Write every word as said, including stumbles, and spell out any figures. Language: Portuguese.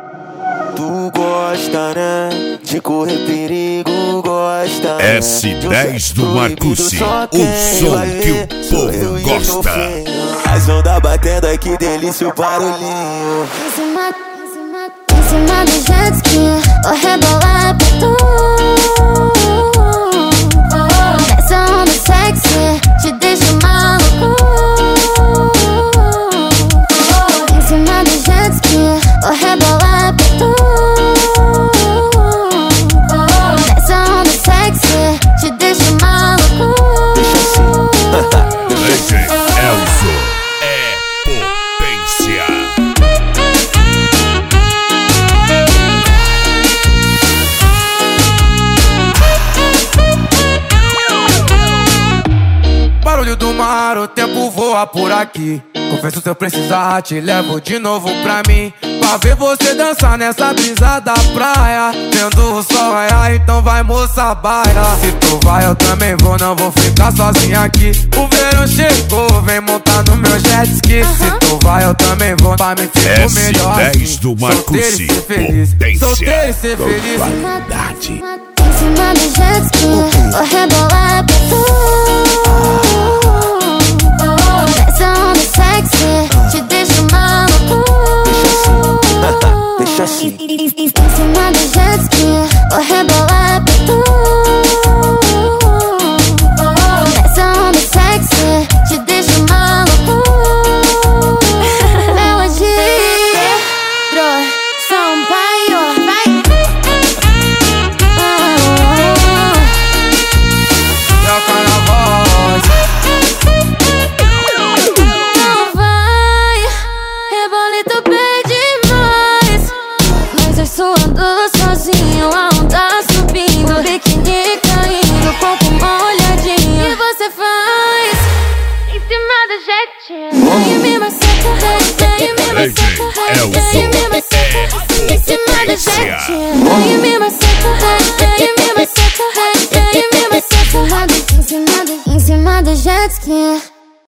Tu gosta, né? De correr perigo, gosta, né? S dez do Marcucci, o som que o povo gosta. As ondas batendo, ai que delícia o barulhinho. Em cima, em cima, em cima do jet ski, vou rebolar pra tu. Essa onda sexy te deixa maluco. Em cima do jet ski, vou rebolar pra tu. Essa onda sexy te deixa maluco. D J Elzo é potência. Barulho do mar, o tempo voa por aqui. Confesso, se eu precisar, te levo de novo pra mim, pra ver você dançar nessa brisa da praia, vendo o sol raiar, então vai moça baia. Se tu vai eu também vou, não vou ficar sozinho aqui. O verão chegou, vem montar no meu jet ski. Se tu vai eu também vou, pra mim fico melhor S dez do Marcucci, potência. Solteiro e ser feliz. Qualidade. Em cima do jet ski, vou rebolar pra tu. Essa onda sexy te deixa maluco. Deixa assim. Em cima do jet ski, vou rebolar pra tu. Essa onda sexy te deixa maluco. Melodia, Sampaio, vai. Troca na voz. Não vai, rebolito pede mais. Mas eu suando sozinho, a onda subindo, biquíni caindo, corpo molhadinho. E você faz em cima do jet. E me massacra, e me massacra, e me massacra em cima do jet. E me massacra.